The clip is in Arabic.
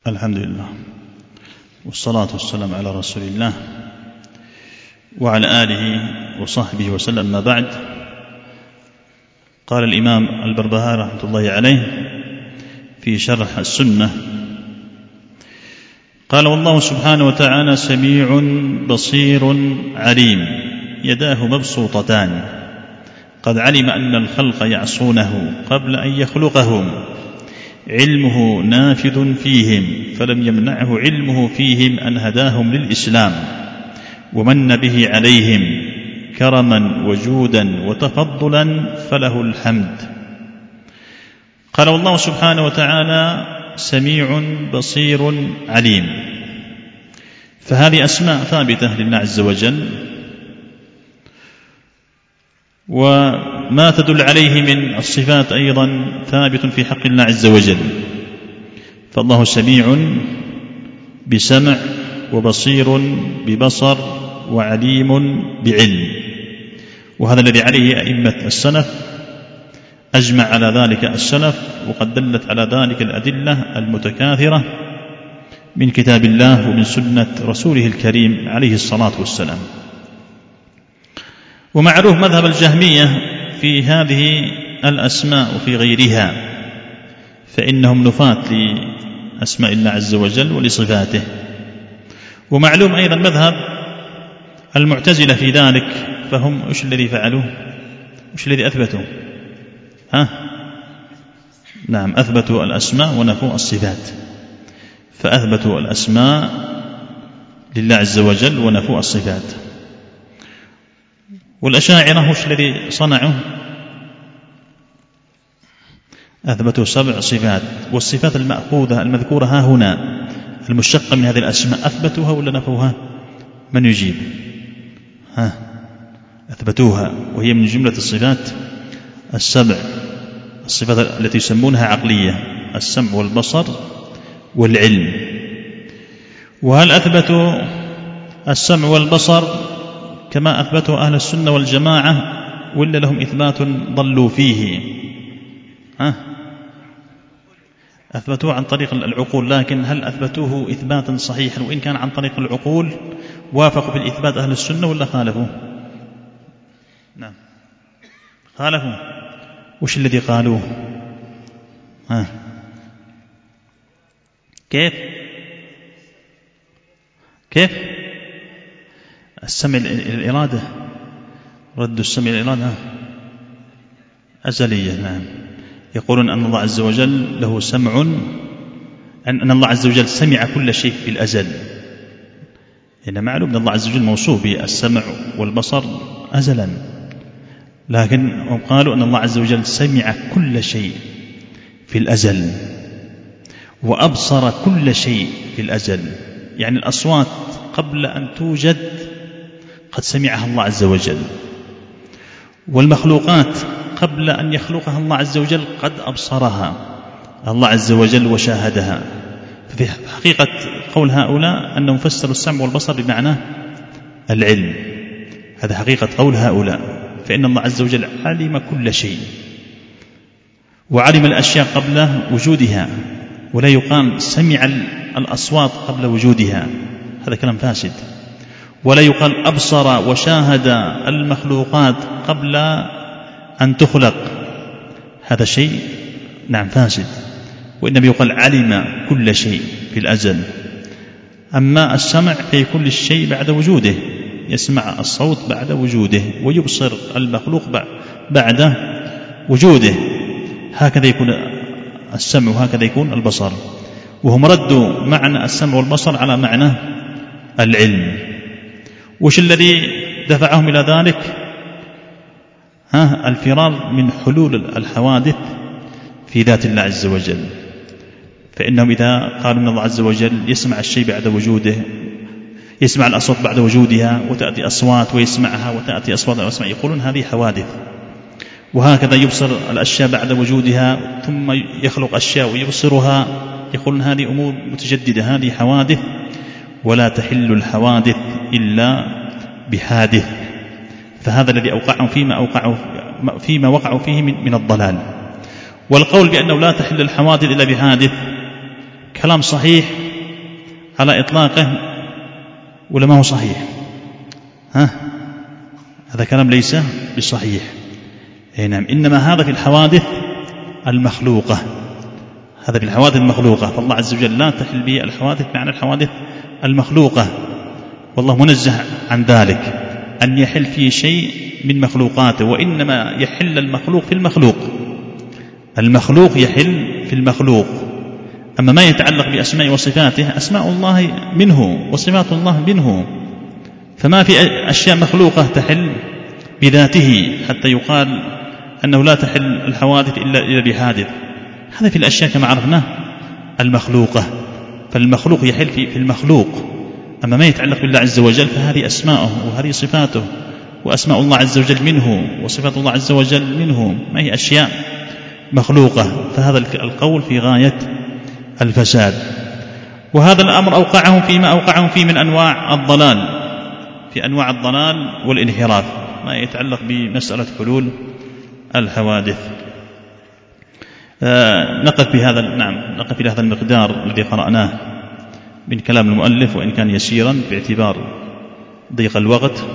الحمد لله والصلاة والسلام على رسول الله وعلى آله وصحبه وسلم. ما بعد، قال الإمام البربهاري رحمة الله عليه في شرح السنة، قال: والله سبحانه وتعالى سميع بصير عليم، يداه مبسوطتان، قد علم أن الخلق يعصونه قبل أن يخلقهم، علمه نافذ فيهم، فلم يمنعه علمه فيهم أن هداهم للإسلام ومن به عليهم كرما وجودا وتفضلا، فله الحمد. قال: والله سبحانه وتعالى سميع بصير عليم، فهذه أسماء ثابتة لله عز وجل، وما تدل عليه من الصفات أيضا ثابت في حق الله عز وجل، فالله سميع بسمع، وبصير ببصر، وعليم بعلم، وهذا الذي عليه أئمة السلف، أجمع على ذلك السلف، وقد دلت على ذلك الأدلة المتكاثرة من كتاب الله ومن سنة رسوله الكريم عليه الصلاة والسلام. ومعروف مذهب الجهمية في هذه الأسماء وفي غيرها، فإنهم نفاة لأسماء الله عز وجل ولصفاته. ومعلوم أيضا مذهب المعتزلة في ذلك، فهم إيش الذي فعلوا؟ إيش الذي أثبتوا؟ نعم، أثبتوا الأسماء ونفوا الصفات، فأثبتوا الأسماء لله عز وجل ونفوا الصفات. والأشاعرة إيش الذي صنعوا؟ أثبتوا 7 صفات، والصفات المأخوذة المذكورة ها هنا المشتقة من هذه الأسماء أثبتوها ولا نفوها؟ من يجيب؟ أثبتوها، وهي من جملة الصفات 7، الصفات التي يسمونها عقلية: السمع والبصر والعلم. وهل أثبتوا السمع والبصر كما أثبته أهل السنة والجماعة، ولا لهم إثبات ضلوا فيه؟ أثبتوه عن طريق العقول، لكن هل أثبتوه إثباتا صحيحا؟ وإن كان عن طريق العقول وافقوا في الإثبات أهل السنة ولا خالفوا؟ نعم، خالفوا. وش الذي قالوه؟ كيف السمع الإرادة، رد السمع الإرادة أزلية. نعم، يقولون أن الله عز وجل له سمع، أن الله عز وجل سمع كل شيء في الأزل. إن معلوم أن الله عز وجل موصوف بالسمع والبصر أزلا، لكن هم قالوا أن الله عز وجل سمع كل شيء في الأزل، وأبصر كل شيء في الأزل، يعني الأصوات قبل أن توجد قد سمعها الله عز وجل، والمخلوقات قبل أن يخلقها الله عز وجل قد أبصرها الله عز وجل وشاهدها. ففي حقيقة قول هؤلاء أنهم فسروا السمع والبصر بمعنى العلم، هذا حقيقة قول هؤلاء، فإن الله عز وجل علم كل شيء، وعلم الأشياء قبل وجودها، ولا يقال سمع الأصوات قبل وجودها، هذا كلام فاسد. ولا يقال أبصر وشاهد المخلوقات قبل أن تخلق، هذا شيء نعم فاسد. وإنما يقال علم كل شيء في الأزل. أما السمع فيكون الشيء بعد وجوده، يسمع الصوت بعد وجوده، ويبصر المخلوق بعد وجوده، هكذا يكون السمع وهكذا يكون البصر. وهم ردوا معنى السمع والبصر على معنى العلم. وش الذي دفعهم إلى ذلك؟ الفرار من حلول الحوادث في ذات الله عز وجل، فإنهم إذا قالوا أن الله عز وجل يسمع الشيء بعد وجوده، يسمع الأصوات بعد وجودها، وتأتي أصوات ويسمعها وتأتي أصوات ويسمع، يقولون هذه حوادث. وهكذا يبصر الأشياء بعد وجودها، ثم يخلق أشياء ويبصرها، يقولون هذه أمور متجددة، هذه حوادث، ولا تحل الحوادث إلا بحادث. فهذا الذي أوقعهم فيما وقعوا فيه من الضلال. والقول بأنه لا تحل الحوادث إلا بحادث كلام صحيح على إطلاقه ولا ما هو صحيح؟ هذا كلام ليس بصحيح. نعم، إنما هذا في الحوادث المخلوقة، هذا في الحوادث المخلوقة، فالله عز وجل لا تحل به الحوادث معنى الحوادث المخلوقة، والله منزه عن ذلك أن يحل فيه شيء من مخلوقاته، وإنما يحل المخلوق في المخلوق، المخلوق يحل في المخلوق. أما ما يتعلق بأسماء وصفاته، أسماء الله منه وصفات الله منه، فما في أشياء مخلوقة تحل بذاته حتى يقال أنه لا تحل الحوادث إلا بحادث. هذا في الأشياء كما عرفنا المخلوقة، فالمخلوق يحل في المخلوق. أما ما يتعلق بالله عز وجل فهذه أسماءه وهذه صفاته، وأسماء الله عز وجل منه وصفات الله عز وجل منه، ما هي أشياء مخلوقة. فهذا القول في غاية الفساد، وهذا الأمر أوقعهم فيما أوقعهم فيه من أنواع الضلال، في أنواع الضلال والانحراف ما يتعلق بمسألة حلول الحوادث. نقف في هذا المقدار الذي قرأناه من كلام المؤلف، وإن كان يسيرا باعتبار ضيق الوقت،